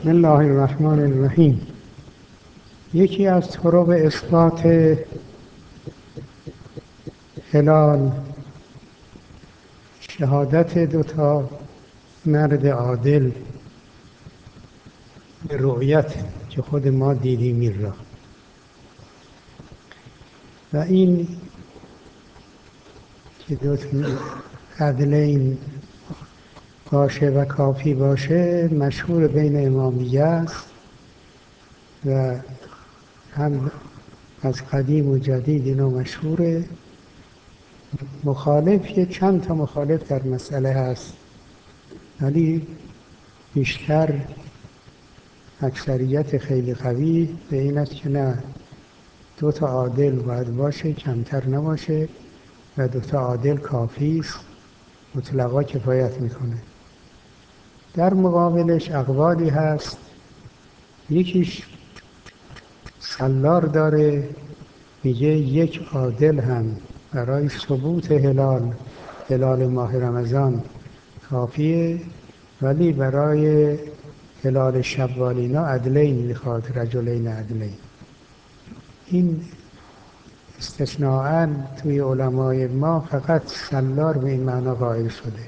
بسم الله الرحمن الرحیم. یکی از طرق اثبات هلال شهادت دوتا مرد عادل به رؤیت که خود ما دیدیم این را، و این که دوتا عدلین باشه و کافی باشه مشهور بین امامیه است و هم از قدیم و جدید اینو مشهوره. مخالف چند تا مخالف در مسئله هست، ولی بیشتر اکثریت خیلی قوی به این است که نه، دو تا عادل باید باشه، کمتر نباشه، و دو تا عادل کافی است، مطلقا کفایت میکنه. در مقابلش اقوالی هست، یکیش سلار داره، میگه یک عادل هم برای ثبوت هلال ماه رمضان کافیه، ولی برای هلال شوالینا عدلین میخواد، رجلین عدلین. این استثناءً توی علمای ما فقط سلار به این معنا قائل شده.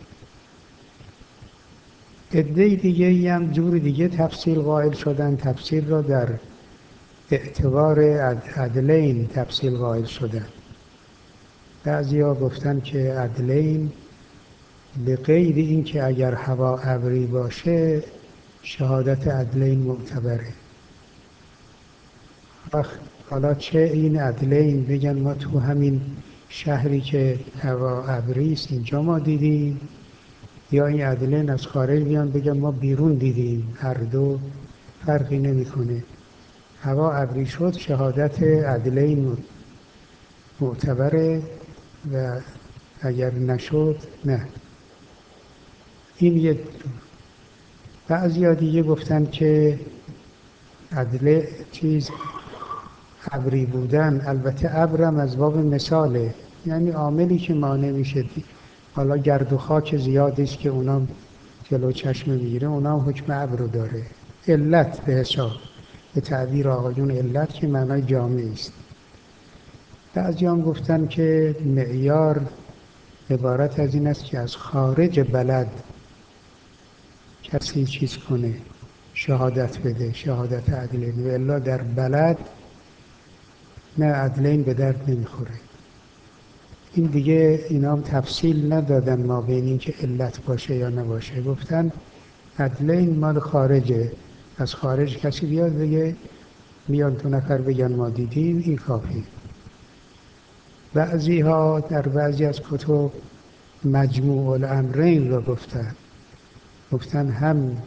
عده دیگه هم جور دیگه تفصیل قائل شدن، تفصیل را در اعتبار عدلین تفصیل قائل شدن. بعضیا گفتن که عدلین به غیر این که اگر هوا ابری باشه شهادت عدلین معتبره. حالا چه این عدلین بگن ما تو همین شهری که هوا ابری است اینجا ما دیدیم، یا این عدلین از خارج بیان بگن ما بیرون دیدیم، هر دو فرقی نمیکنه. هوا ابری شد شهادت عدلین معتبره، و اگر نشد نه. این یه بعضی ها دیگه گفتن که ابری بودن، البته ابرم از باب مثاله، یعنی عاملی که مانع میشه، حالا گرد و خاک زیادی است که اونام جلو چشم میگیره، اونام حکم ابر رو داره، علت به حساب، به تعبیر آقایون علت که معنای جامعی است. بعضی هم گفتن که معیار عبارت از این است که از خارج بلد کسی چیز کنه، شهادت بده، شهادت عدلین، و الا در بلد نه، عدلین به درد نمیخوره. این دیگه اینا هم تفصیل ندادن ما بین این که علت باشه یا نباشه، گفتن عدلین مال خارجه، از خارج کسی بیاد بگه، میان تو نفر بگن ما دیدیم، این کافی. بعضی ها در بعضی از کتب مجموع الامرین رو گفتن هم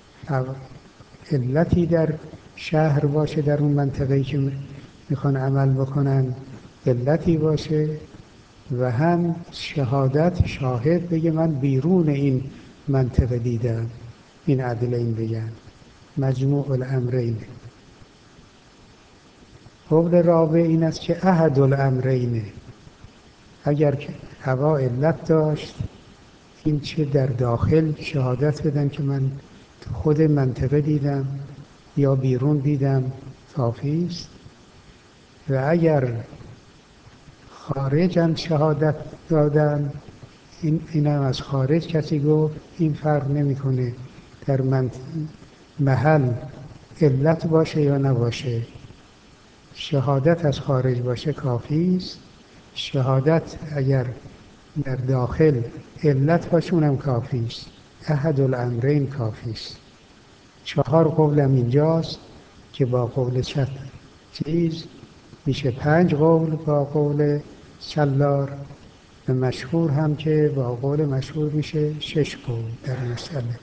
علتی در شهر باشه، در اون منطقه‌ای که میخوان عمل بکنن علتی باشه، و هم شاهد بگه من بیرون این منطقه دیدم، این عدلین بگن. مجموع الامرین. قول رابع این است که احد الامرین، اگر که هوا علت داشت، این چه در داخل شهادت بدن که من تو خود منطقه دیدم یا بیرون دیدم، کافی است. و اگر خارج هم شهادت دادن، این هم از خارج کسی گفت، این فرق نمیکنه در محل علت باشه یا نباشه، شهادت از خارج باشه کافی است. شهادت اگر در داخل علت باشه اونم کافی است. احد الامرین کافی است. 4 قولم اینجاست که با قول چیز میشه 5 قول با قول سلار، و مشهور هم که با قول مشهور میشه 6 قول در مسئله.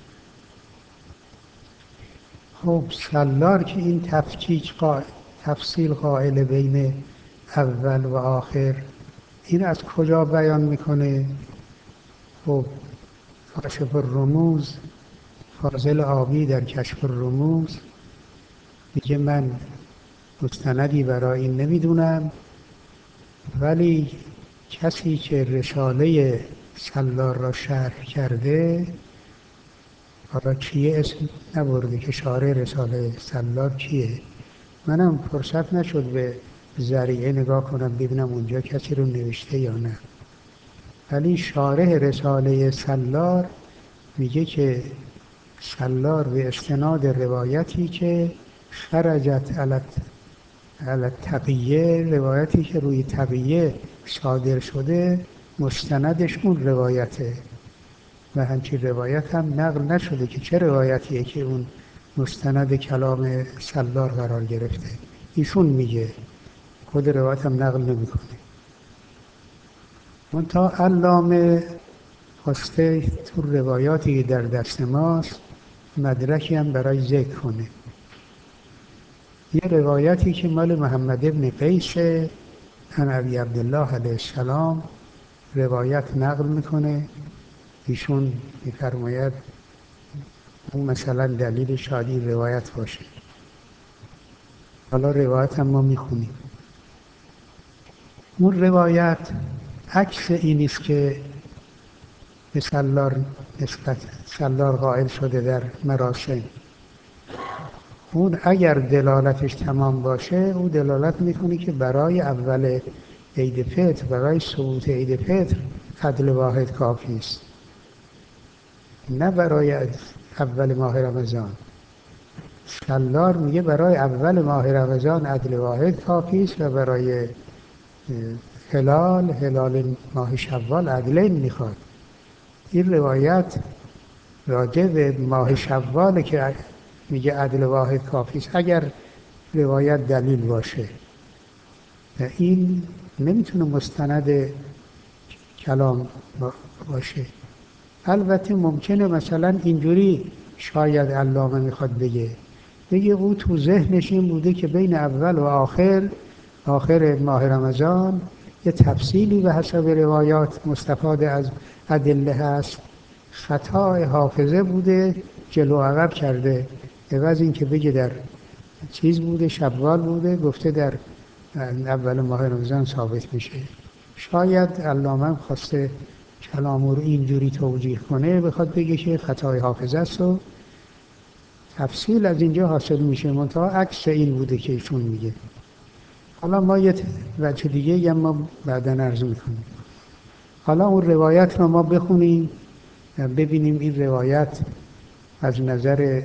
خب سلار که این تفصیل قائل بین اول و آخر، این از کجا بیان میکنه؟ خب کاشف الرموز، فاضل آبی در کشف الرموز میگه من مستندی برای این نمیدونم، ولی کسی که رساله سلار را شرح کرده، حالا کیه اسم نبرده که شارح رساله سلار کیه. منم فرصت نشد به ذریعه نگاه کنم ببینم اونجا کسی رو نوشته یا نه، ولی شارح رساله سلار میگه که سلار به استناد روایتی که خرجت علی تقیه، روایتی که روی تقیه صادر شده مستندش اون روایته و همچین روایت هم نقل نشده که چه روایتیه که اون مستند کلام سلار قرار گرفته. ایشون میگه، خود روایت هم نقل نمیکنه. منتها علامه خواسته تو روایاتی که در دست ماست مدرکی هم برای ذکر کنه. یه روایتی که مال محمد ابن قیس عن ابی عبدالله علیه السلام روایت نقل میکنه. ایشون میفرماید اون مثلا دلیل شاید این روایت باشه. حالا روایت هم ما میخونیم. اون روایت عکس اینیست که به سلار نسبت سلار قائل شده در مراسم. اون اگر دلالتش تمام باشه او دلالت میکنه که برای اول عید فطر، برای سقوط عید فطر عدل واحد کافی است، نه برای اول ماه رمضان. سلار میگه برای اول ماه رمضان عدل واحد کافی است و برای هلال ماه شوال عدلین میخواد. این روایت راجع به ماه شوال که میگه عدل واحد کافی است اگر روایت دلیل باشه، و این نمیتونه مستند کلام باشه. البته ممکنه مثلا اینجوری شاید علامه میخواد بگه او تو ذهنش این بوده که بین اول و آخر ماه رمضان یه تفصیلی به حسب روایات مستفاد از ادله هست، خطای حافظه بوده جلو عقب کرده، عوض این که بگه در چیز بوده شوال بوده گفته در اول ماه رمضان ثابت میشه. شاید علامه خواسته کلام رو اینجوری توجیه کنه، بخواد بگه که خطای حافظه است و تفصیل از اینجا حاصل میشه، منتها عکس این بوده که ایشون میگه. حالا ما یه وجه دیگه هم ما بعدا عرض میکنیم. حالا اون روایت رو ما بخونیم ببینیم این روایت از نظر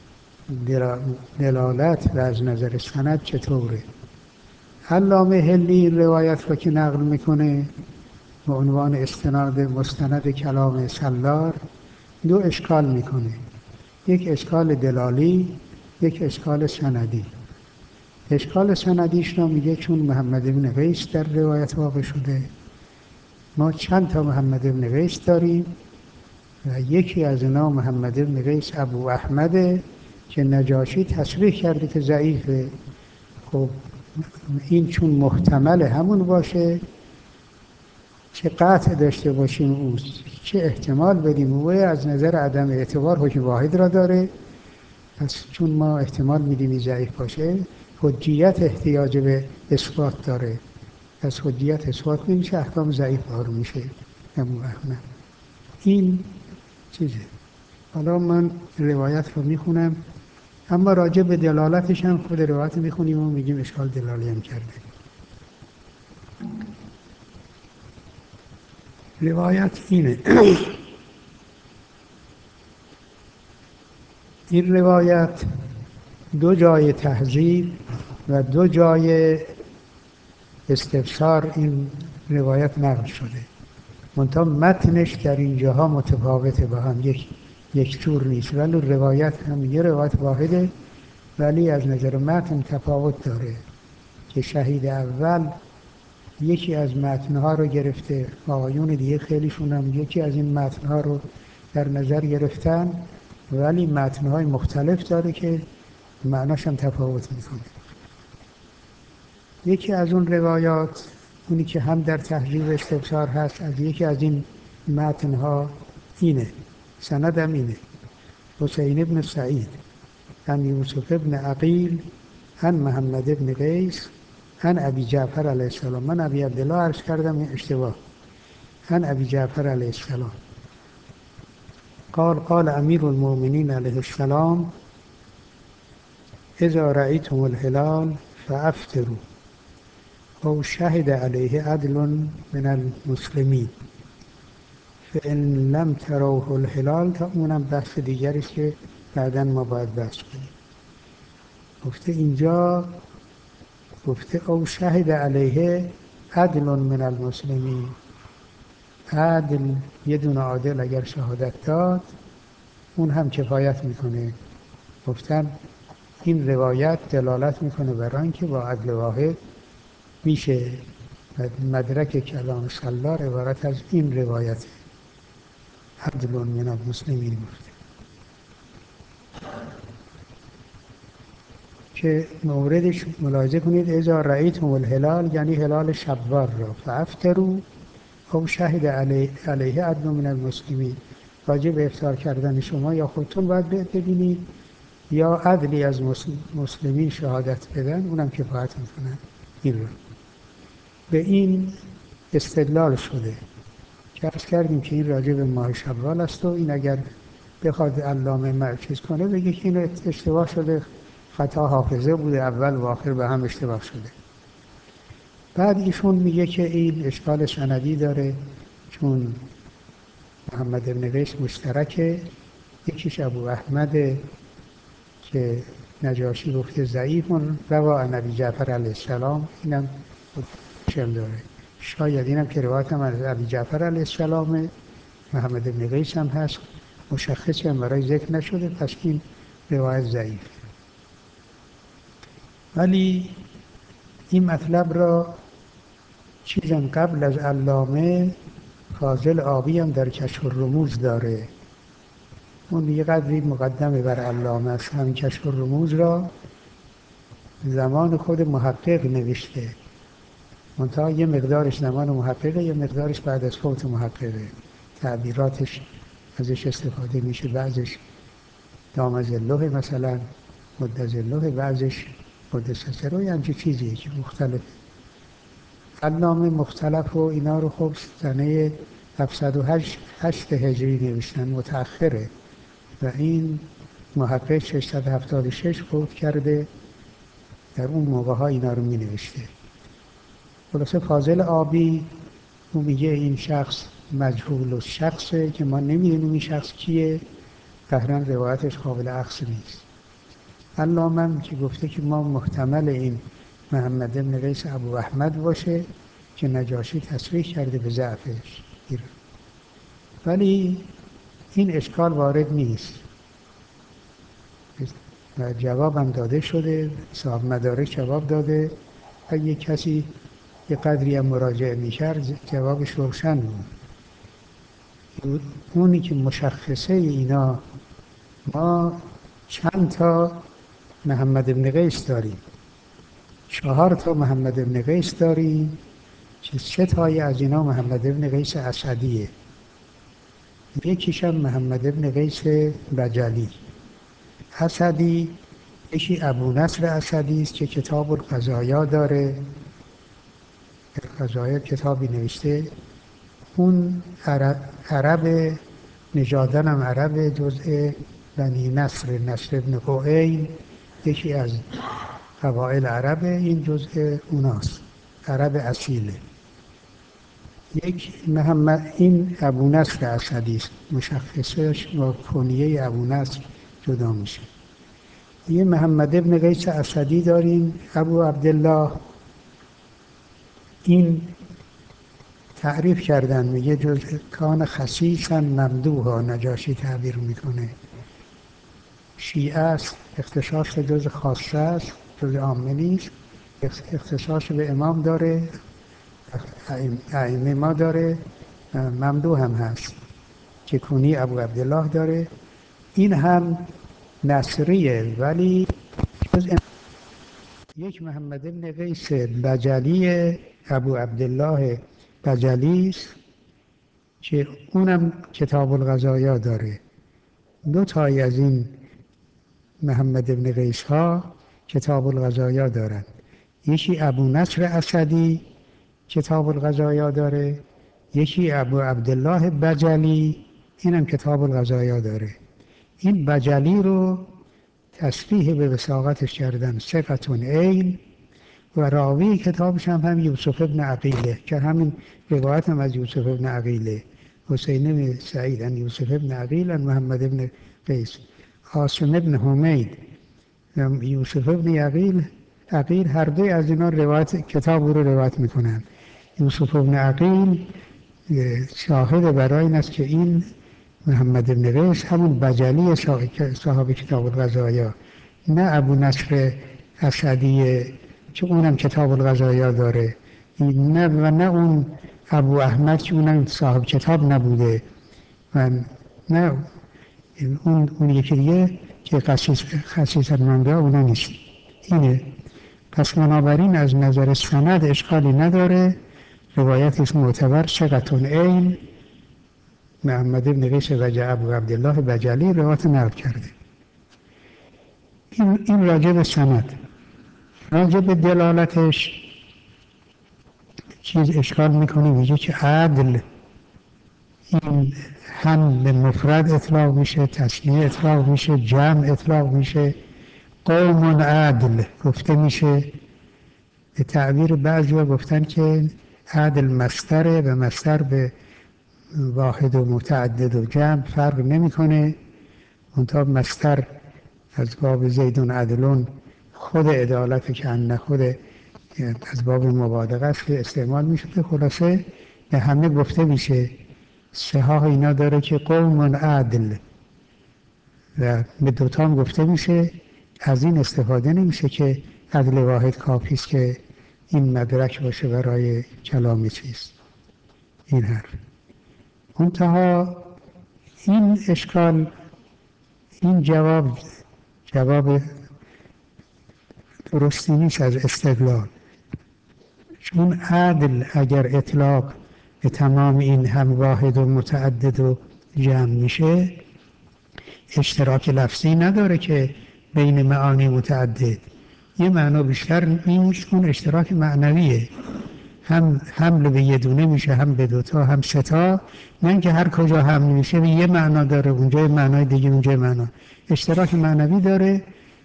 دلالت و از نظر سند چطوره. علامه هلی این روایت رو که نقل میکنه به عنوان استناد مستند کلام سلار دو اشکال میکنه، یک اشکال دلالی، یک اشکال سندی. اشکال سندیش رو میگه چون محمد بن قیس در روایت واقع شده، ما چند تا محمد بن قیس داریم و یکی از اینا محمد بن قیس ابو احمده که نجاشی تصریح کرده که ضعیفه. خب این چون محتمل همون باشه، چه قطع داشته باشیم او چه احتمال بدیم او از نظر عدم اعتبار حکم واحد را داره، پس چون ما احتمال میدیم این ضعیف باشه حجیت احتیاج به اثبات داره، پس حجیت اثبات نمیشه احکام ضعیف بار میشه. ابو احمد این چیزه. حالا من روایت رو میخونم، اما راجع به دلالتش هم خود روایت میخونیم و میگیم اشکال دلالی هم کرده. روایت اینه این روایت دو جای تهذیب و دو جای استفسار این روایت نقل شده، منتها متنش در اینجاها متفاوته با هم، یک جور نیست، ولی روایت هم یه روایت واحده ولی از نظر متن تفاوت داره که شهید اول یکی از متنها رو گرفته، آقایون دیگه خیلیشون هم یکی از این متنها رو در نظر گرفتن، ولی متنهای مختلف داره که معناش هم تفاوت میکنه. یکی از اون روایات اونی که هم در تحریف استفسار هست از یکی از این متنها اینه، سند هم اینه: حسین ابن سعید عن یوسف ابن عقیل عن محمد ابن قیس عن ابی جعفر علیه السلام. من ابی عبدالله عرض کردم این اشتباه، عن ابی جعفر علیه السلام قال امیر المؤمنین علیه السلام اذا رأیتم الهلال فافطروا او شهد علیه عدل من المسلمین فان لم تروه الهلال. تا اونم بحث دیگری است که بعدا ما باید بحث کنیم. گفته اینجا گفته او شهد علیه عدل من المسلمین. عدل، یه دونه عادل اگر شهادت داد اون هم کفایت میکنه. گفتن این روایت دلالت میکنه بر آنکه با عدل واحد میشه. مدرک کلام سلار عبارت از این روایت عدل من المسلمین گفته که موردش ملاحظه کنید اذا رأیتم الهلال یعنی هلال شوال را فافطروا او شهد علیه عدل من المسلمین. راجع به افطار کردن شما یا خودتون باید ببینید یا عدلی از مسلمین شهادت بدن، اونم کفایت میکنن. این رو به این استدلال شده که عرض کردیم که این راجع به ماه شوال است و این اگر بخواد علامه مرکز کنه بگه که این اشتباه شده، خطا حافظه بوده، اول و آخر به هم اشتباه شده. بعد ایشون میگه که این اشکال سندی داره چون محمد بن قیس مشترکه، یکیش ابو احمد که نجاشی گفته ضعیف روا عن ابی جعفر علیه السلام، اینم شل داره. شاید اینم که روایت هم از ابی جعفر علیه السلام، محمد بن قیس هم هست، مشخصی هم برای ذکر نشده، پس این روایت ضعیف. ولی این مطلب را چیزم قبل از علامه فاضل آبی هم در کشف الرموز داره. اون یه قدری مقدمه بر علامه است. همین کشف الرموز را زمان خود محقق نوشته، منتها یه مقدارش زمان محققه، یه مقدارش بعد از فوت محققه. تعبیراتش ازش استفاده میشه، بعضش دامزلوه مثلا مدزلوه، بعضش مدسسروه، یه همچه چیزیه که مختلف. علامه مختلف و اینا رو خب سنه 708 هجری نوشتن، متأخره، و این محقق 676 فوت کرده، در اون موقع ها اینا رو می نوشته. خلاصه فاضل آبی اون میگه این شخص مجهول الشخصه که ما نمیدونیم این شخص کیه، قهرن روایتش قابل اخذ نیست. علامه هم که گفته که ما محتمل این محمد بن قیس ابو احمد باشه که نجاشی تصریح کرده به ضعفش، ولی این اشکال وارد نیست و جواب هم داده شده، صاحب مدارک جواب داده. اگه کسی یه قدری هم مراجعه میکرد جوابش روشن بود. اونی که مشخصه اینا، ما چند تا محمد بن قیس داریم، 4 تا محمد بن قیس داریم که 3 تای از اینا محمد بن قیس اسدیه، یکیش هم محمد بن قیس بجلی. اسدی یکی ابو نصر اسدی است که کتاب القضایا داره، القضایا کتابی نوشته. اون عرب نژادن هم عرب، جزء بنی نصر ابن قعین، یکی از قبایل عربه، این جزء اوناست، عرب اصیله. یک محمد، این ابو نصر اسدی است، مشخصش با کنیه ابو نصر جدا میشه. یه محمد ابن قیس اسدی داریم، ابو عبدالله. این تعریف کردن، میگه جز کان خسیسا ممدوحا، نجاشی تعبیر میکنه. شیعه است، اختصاص جز خاصه است، جز عامه نیست، اختصاص به امام داره، ائمه ما داره، ممدوح هم هست که کنی ابو عبدالله داره. این هم نصریه ولی جز یک محمد بن قیس بجلی، ابو عبدالله بجلی است که اونم کتاب القضایا داره. 2 تایی از این محمد بن قیس ها کتاب القضایا دارن، یکی ابو نصر اسدی کتاب القضایا داره، یکی ابو عبدالله بجلی اینم کتاب القضایا داره. این بجلی رو تصریح به وثاقتش کردن ثقة عین و راوی کتابش هم یوسف ابن عقیله که همین روایت هم از یوسف ابن عقیله، حسین بن سعید ان یوسف ابن عقیل ان محمد ابن قیس. عاصم ابن حمید یوسف ابن عقیل هر دوی از اینا روایت کتاب رو روایت میکنن. یوسف ابن عقیل شاهد برای این است که این محمد ابن قیس همون بجلی صاحب کتاب القضایا، نه ابو نصر اسدی که اونم کتاب القضایا داره، نه و نه اون ابو احمد که اونم صاحب کتاب نبوده، و نه اون یکی دیگه که خصیص المنبع اونا نیست. اینه. پس بنابراین از نظر سند اشکالی نداره، روایتش معتبر ثقة عین محمد ابن قیس ابو عبدالله بجلی روایت نقل کرده. این راجع به سند. راجع به دلالتش چیز اشکال میکنه، میگه که عدل این هم به مفرد اطلاق میشه، تثنیه اطلاق میشه، جمع اطلاق میشه. قوم عدل گفته میشه. به تعبیر بعضی‌ها گفتن که عدل مصدره و مصدر به واحد و متعدد و جمع فرق نمیکنه. منتها مصدر از باب زیدون عدلون خود عدالت که ان خود از باب مبالغه است که استعمال میشه. خلاصه به همه گفته میشه، صحاح اینا داره که قوم عدل، و به دوتا هم گفته میشه. از این استفاده نمیشه که عدل واحد کافی است که این مدرک باشه برای کلام چیز این حرف. منتها این اشکال، این جواب درستی نیست از استدلال. چون عدل اگر اطلاق به تمام این هم واحد و متعدد و جمع میشه، اشتراک لفظی نداره که بین معانی متعدد. یه معنا بیشتر نیست، اون اشتراک معنویه. هم حمل به یه دونه میشه، هم به دوتا، هم ستا. نه اینکه هر کجا حمل میشه به یه معنا داره، اونجا یه معنای دیگه، اونجا یه معنا. اشتراک معنوی داره.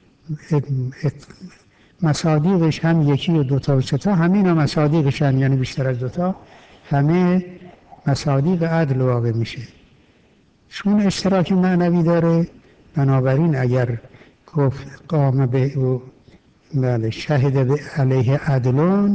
مصادیقش هم یکی و دوتا و ستا، همین هم مصادیقشن، یعنی بیشتر از دوتا، همه مصادیق عدل واقع میشه. چون اشتراک معنوی داره، بنابراین اگر گفت قام به او بله شهد به علیه عدلون،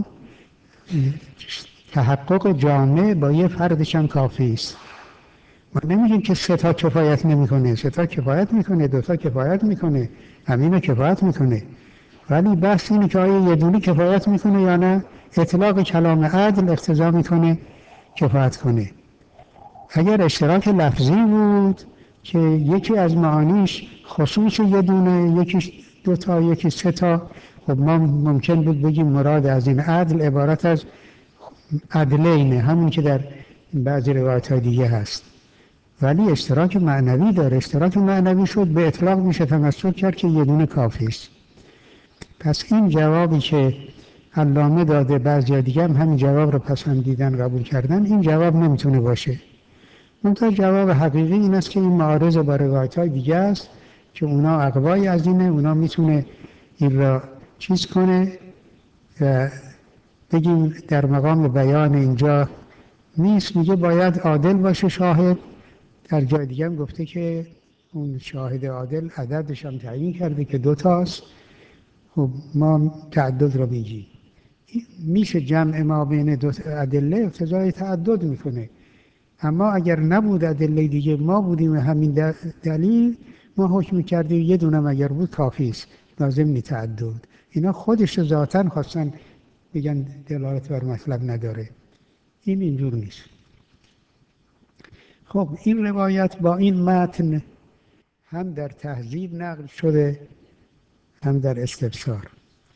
تحقق جامع با یه فردش هم کافی است. ما نمیگیم که سه تا کفایت نمیکنه، سه تا کفایت میکنه، دو تا کفایت میکنه، همین کفایت میکنه. ولی بحث اینه که آیا یه دونه کفایت میکنه یا نه. اطلاق کلام عدل اقتضا میکنه کفایت کنه. اگر اشتراک لفظی بود که یکی از معانیش خصوص یه دونه، یکیش دوتا، یکی سه تا، خب ما ممکن بود بگیم مراد از این عدل عبارت از عدلینه، همون که در بعضی روایت های دیگه هست. ولی اشتراک معنوی داره. اشتراک معنوی شد به اطلاق میشه تمسک کرد که یه دونه کافی است. پس این جوابی که علامه داده، بعضی دیگه هم همین جواب رو پسندیدن قبول کردن، این جواب نمیتونه باشه. منتها جواب حقیقی این است که این معارض با روایت های دیگه است که اونا اقوای از اینه، اونا میتونه این را چیز کنه و بگیم در مقام بیان اینجا نیست. میگه باید عادل باشه شاهد. در جای دیگه هم گفته که اون شاهد عادل عددش هم تعیین کرده که دوتاست. خب ما تعدد را میگیم، میشه جمع ما بین دو ادله اقتضای تعدد میکنه. اما اگر نبود ادله دیگه، ما بودیم و همین دلیل ما حکم کردیم یه دونم اگر بود کافی است، لازم نی تعدد. اینا خودش ذاتاً خواستن بگن دلالت بر مطلب نداره. این اینجور نیست. خب این روایت با این متن هم در تهذیب نقل شده هم در استبصار.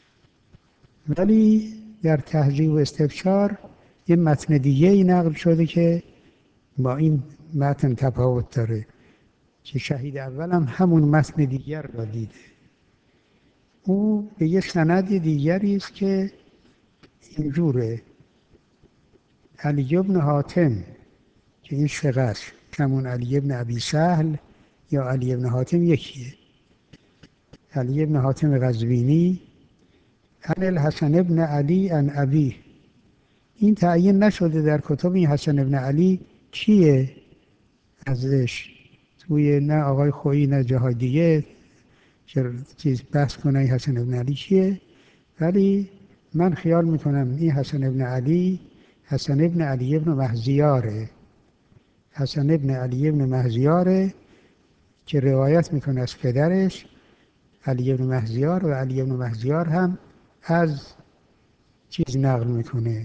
ولی در تهذیب و استبصار یه متن دیگه ای نقل شده که با این متن تفاوت داره، که شهید اول هم همون متن دیگر را دیده. او به یه سند دیگری است که اینجوره: علی بن حاتم که این ثقه است، همون علی ابن ابی سهل یا علی ابن حاتم یکیه. علی ابن حاتم قزوینی عن الحسن ابن علی عن ابی. این تعیین نشده در کتب این حسن ابن علی کیه ازش، توی نه آقای خویی نه جاهای دیگه که چیز بحث کنه این حسن ابن علی کیه، ولی من خیال میکنم این حسن ابن علی حسن ابن علی ابن مهزیاره. حسن ابن علی ابن مهزیاره که روایت میکنه از پدرش علی ابن مهزیار، و علی ابن مهزیار هم از چیز نقل میکنه،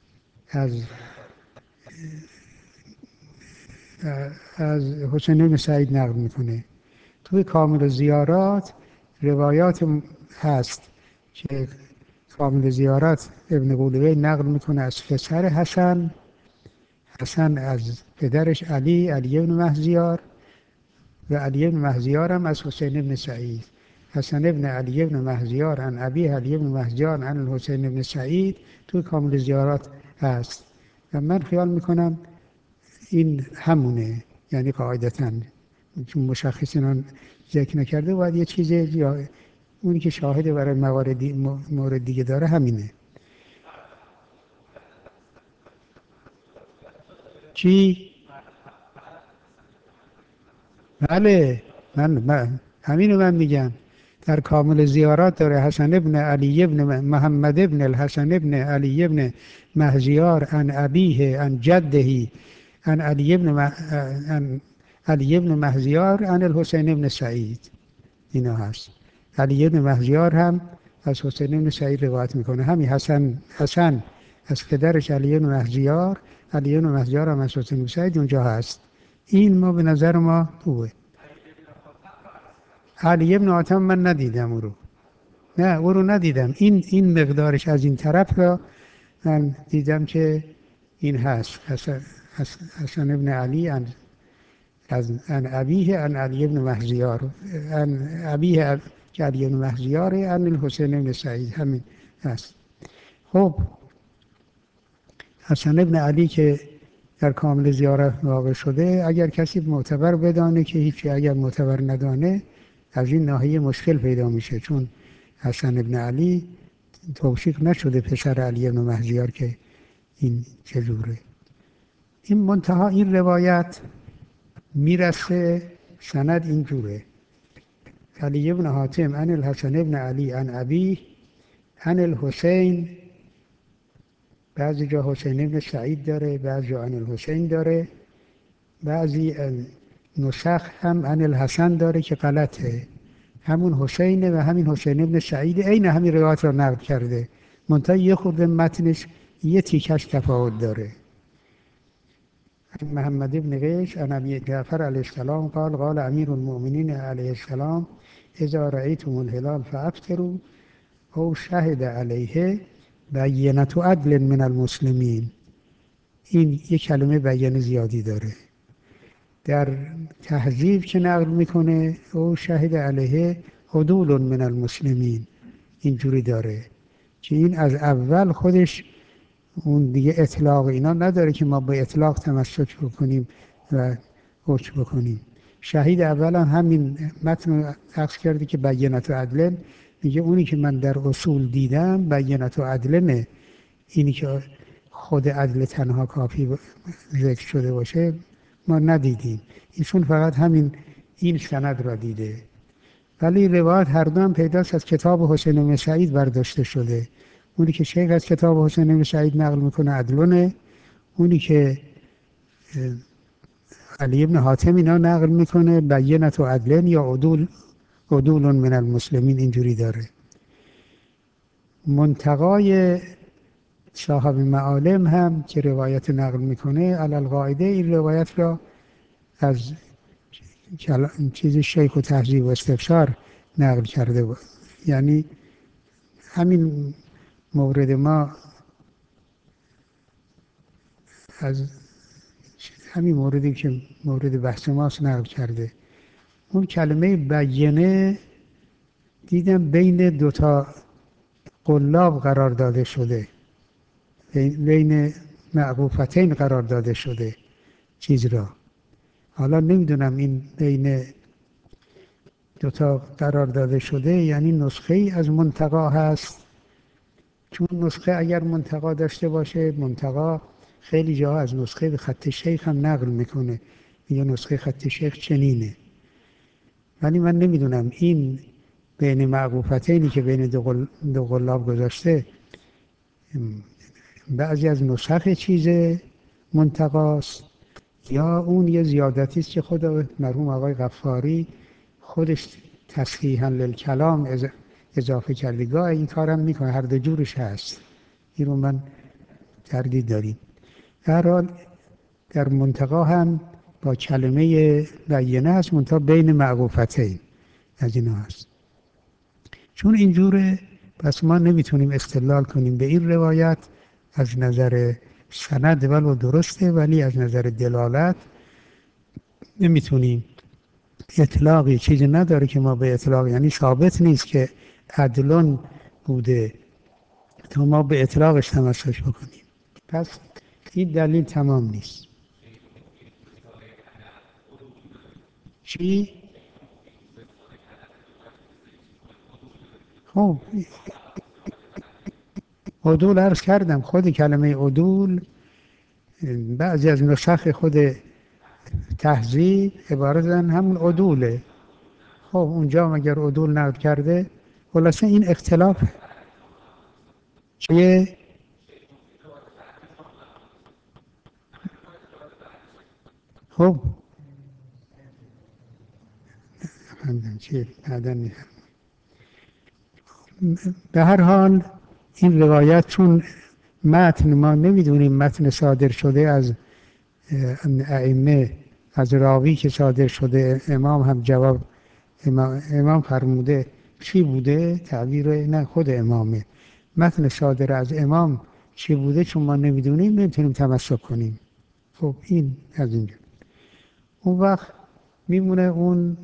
از حسین بن سعید نقل میکنه. توی کامل زیارات روایات هست که کامل زیارات ابن قولوی نقل میکنه از پسر حسن، حسن از پدرش علی، علی ابن مهزیار، و علی ابن مهزیار هم از حسین بن سعید. حسن ابن علی ابن مهزیار عن ابی علی ابن مهزیار عن الحسین بن سعید توی کامل زیارات هست و من خیال میکنم این همونه، یعنی قاعدتاً چون مشخص اینا ذکر نکرده باید یه چیز یا اونی که شاهد برای مورد دیگه داره همینه. چی؟ بله من همینو من میگم. در کامل زیارات داره حسن ابن علی ابن محمد ابن الحسن ابن علی ابن مهزیار عن ابیه عن جده عن علی ابن مهزیار عن الحسین ابن سعید. اینا هست. علی ابن مهزیار هم از حسین ابن سعید روایت میکنه. همین حسن از پدرش علی ابن مهزیار، علی ابن مهزیار هم از حسین ابن سعید اونجا هست. این ما به نظر ما خوبه. علی ابن حاتم من ندیدم او رو، نه او رو ندیدم. این مقدارش از این طرف را من دیدم که این هست حسن ابن علی عن ابیه عن علی ابن مهزیار عن ابیه که علی ابن مهزیاره عن الحسین ابن سعید، همین هست. خب حسن ابن علی که در کامل زیارت واقع شده، اگر کسی معتبر بدانه که هیچی، اگر معتبر ندانه از این ناحیه مشکل پیدا میشه، چون حسن ابن علی توثیق نشده پسر علی ابن مهزیار که این چجوره. این منتها این روایت میرسه سند اینجوره: علی ابن حاتم عن الحسن ابن علی عن ابی عن الحسین، بعضی جا حسین ابن سعید داره، بعضی جا عن الحسین داره، بعضی نسخ هم عن الحسن داره که غلطه، همون حسینه و همین حسین ابن سعید عین همین روایت را نقل کرده، منتها یه خورده متنش یه تیکش تفاوت داره. محمد ابن قیس عن ابی جعفر علیه السلام قال قال امیر المؤمنین علیه السلام اذا رأیتم الهلال فافطروا او شهد علیه بینة عدل من المسلمین. این یک کلمه بیانه زیادی داره. در تهذیب که نقل میکنه او شهد علیه عدول من المسلمین، اینجوری داره که این از اول خودش اون دیگه اطلاق اینا نداره که ما به اطلاق تمسک بکنیم و حکم بکنیم. شهید اولا همین متن عکس کرده که بینة عدل، میگه اونی که من در اصول دیدم بینة عدلنه، اینی که خود عدل تنها کافی ذکر شده باشه ما ندیدیم. ایشون فقط این سند را دیده، ولی روایت هر دو هم پیداست از کتاب حسین بن سعید برداشته شده. اونی که شیخ از کتاب حسین بن سعید نقل میکنه عدلونه، اونی که علی ابن حاتم اینا نقل میکنه بینة عدلن یا عدول من المسلمین، اینجوری داره. منتقای صاحب معالم هم که روایت نقل میکنه علی القاعده این روایت را از چیز شیخ و تهذیب و استفسار نقل کرده بود. یعنی همین مورد ما از همین موردی که مورد بحث ماست نقل کرده. اون کلمه بیانه دیدم بین دوتا قلاب قرار داده شده، بین معقوفتین قرار داده شده چیز را. حالا نمیدونم این بین دوتا قرار داده شده یعنی نسخه ای از منتقا هست، چون نسخه اگر منتقا داشته باشه، منتقا خیلی جاها از نسخه به خط شیخ هم نقل میکنه، میگه نسخه خط شیخ چنینه. ولی من نمیدونم این بین معقوفتینی که بین دو قلاب گذاشته بعضی از نسخ چیز منتقاست یا اون یه زیادتی است که خود مرحوم آقای غفاری خودش تصحیحاً للکلام اضافه کرده. گاه این کارم میکنه، هر دو جورش هست، این رو من تردید داریم. در حال در منتقا هم با کلمه بینه هست، منتها بین معقوفتین از اینا هست. چون اینجوره پس ما نمیتونیم استدلال کنیم به این روایت از نظر سند ولو درسته، ولی از نظر دلالت نمیتونیم. اطلاقی چیزی نداره که ما به اطلاق، یعنی ثابت نیست که عدلون بوده تا ما به اطلاقش تمسک بکنیم. پس این دلیل تمام نیست. چی؟ خب عدول عرض کردم، خود کلمه عدول بعضی از نسخ خود تهذیب عبارت عن همون عدوله. خب اونجا مگر عدول نقل کرده؟ خلاصه این اختلاف چیه؟ خب چیه بعدا به هر حال این روایت چون متن ما نمیدونیم متن صادر شده از ائمه، از راوی که صادر شده، امام هم جواب امام فرموده چی بوده تعبیر نه خود امامه، متن صادر از امام چی بوده چون ما نمیدونیم نمیتونیم تمسک کنیم. خب این از اینجا اون وقت میمونه اون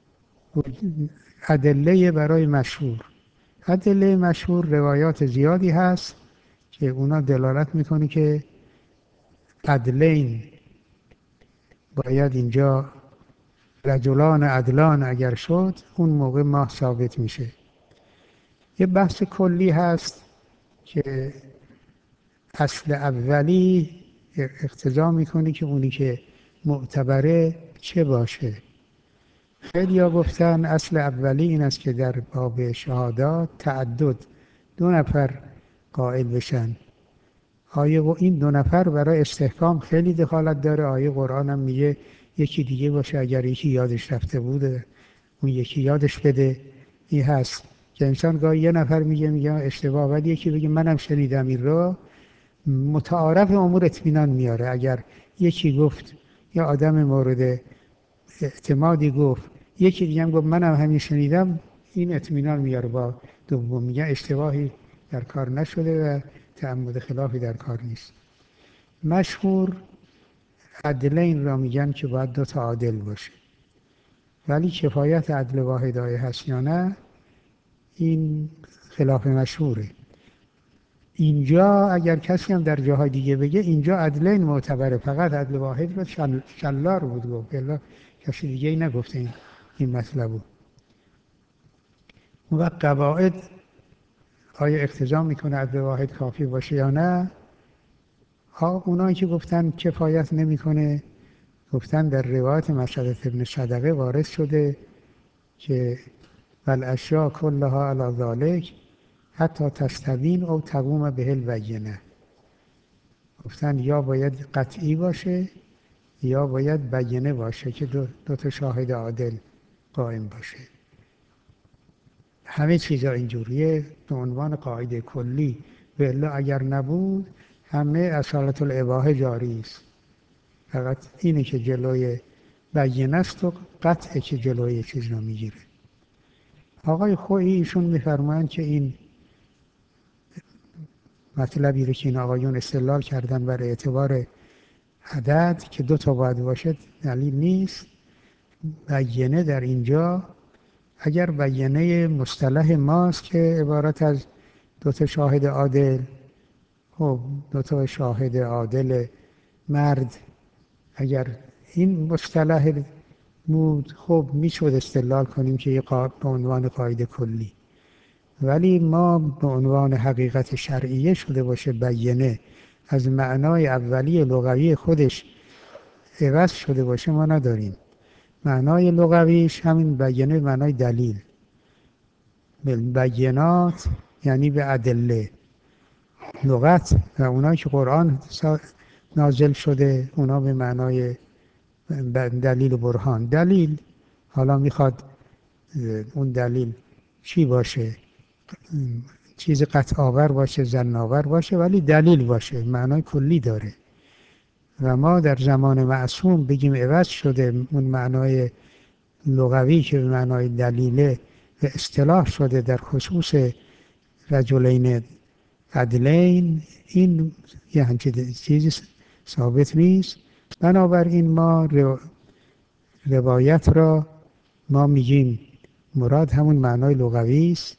ادله برای مشهور. ادله مشهور روایات زیادی هست که اونا دلالت میکنه که عدلین باید اینجا رجلان عدلان اگر شد اون موقع ماه ثابت میشه. یه بحث کلی هست که اصل اولی اقتضا میکنه که اونی که معتبره چه باشه. خیلی ها گفتن اصل اولی این است که در باب شهادات تعدد دو نفر قائل بشن. آیه و این دو نفر برای استحکام خیلی دخالت داره. آیه قرآن هم میگه یکی دیگه باشه، اگر یکی یادش رفته بوده اون یکی یادش بده. این هست که انسان گاهی یه نفر میگه اشتباه، ولی یکی بگه منم شنیدم این رو، متعارف امور اطمینان میاره. اگر یکی گفت یا آدم مورد اعتمادی گفت، یکی دیگه هم گفت منم همین شنیدم، این اطمینان میاره با دوم، میگه اشتباهی در کار نشده و تعمد خلافی در کار نیست. مشهور عدلین را میگن که باید دو تا عادل باشه، ولی کفایت عدل واحد آیه هست یا نه این خلاف مشهوره. اینجا اگر کسی هم در جاهای دیگه بگه اینجا عدلین معتبره، فقط عدل واحد رو شلار بود گفت، الا کسی دیگه ای نگفته این مطلب بود. اون وقت قواعد آیا اقتضا میکنه عدل واحد کافی باشه یا نه؟ اونایی که گفتن کفایت نمیکنه گفتن در روایت مسعود ابن صدقه وارد شده که والاشیاء کلها علی ذالک حتی تستبین او تقوم به البینه. گفتن یا باید قطعی باشه یا باید بینه باشه که دو تا شاهد عادل قائم باشه. همه چیزا اینجوریه به عنوان قاعده کلی، و الا اگر نبود همه اصالت الاباحه جاری است. فقط اینه که جلوی بینه است و قطعه که جلوی چیز رو میگیره. آقای خویی ایشون میفرمایند که این مطلبی رو که این آقایون استدلال کردن بر اعتبار عدد که دو تا باید باشد دلیل نیست. بینه در اینجا اگر بینه مصطلح ماست که عبارت از دو تا شاهد عادل، خب دو تا شاهد عادل مرد اگر این مصطلح بود خب میشد استدلال کنیم که یه به عنوان قاعده کلی، ولی ما به عنوان حقیقت شرعیه شده باشه بیینه از معنای اولیه لغوی خودش عوض شده باشه ما نداریم. معنای لغویش همین بیینه، معنای دلیل، بینات یعنی به ادله. لغت و اونایی که قرآن نازل شده اونا به معنای دلیل و برهان. دلیل حالا میخواد اون دلیل چی باشه، چیز قطع آور باشه، ظن آور باشه، ولی دلیل باشه، معنای کلی داره. و ما در زمان معصوم بگیم عوض شده اون معنای لغوی که به معنای دلیله و اصطلاح شده در خصوص رجلین عدلین، این یه همچین چیزی ثابت نیست. بنابراین ما روایت را ما میگیم مراد همون معنای لغوی است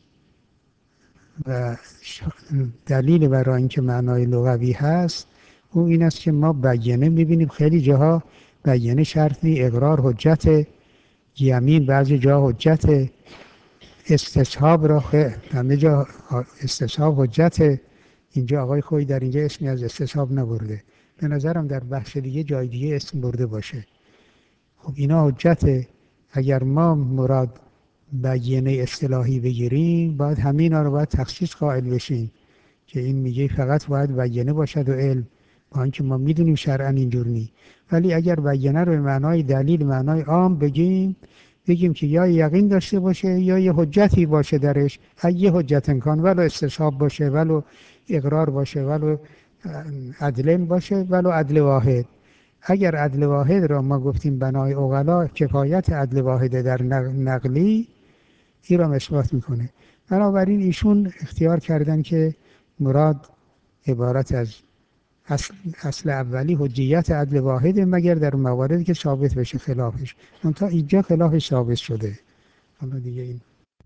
و دلیل برای اینکه معنای لغوی هست او این است که ما بیانه میبینیم خیلی جاها بیانه شرطی، اقرار حجت، یمین بعضی جا حجت، استصحاب را همه جا استصحاب حجت. اینجا آقای خویی در اینجا اسمی از استصحاب نبرده، به نظرم در بخش دیگه جای دیگه اسم برده باشه. خب اینا حجته. اگر ما مراد بیانه اصطلاحی بگیریم باید همینا رو باید تخصیص قائل بشیم که این میگه فقط باید بیانه باشد و علم، با اینکه ما میدونیم شرعا اینجور نی. ولی اگر بیانه رو به معنای دلیل، معنای عام بگیم که یا یقین داشته باشه یا یه حجتی باشه درش، یه حجت امکان، ولو استصحاب باشه، ولو اقرار باشه، ولو عدلین باشه، ولو عدل واحد. اگر عدل واحد را ما گفتیم بنای عقلا کفایت عدل واحد در نقلی، این را اثبات میکنه. بنابراین ایشون اختیار کردن که مراد عبارت از اصل اولی حجیت عدل واحد، مگر در مواردی که ثابت بشه خلافش. منتها اینجا خلافش ثابت شده. حالا دیگه این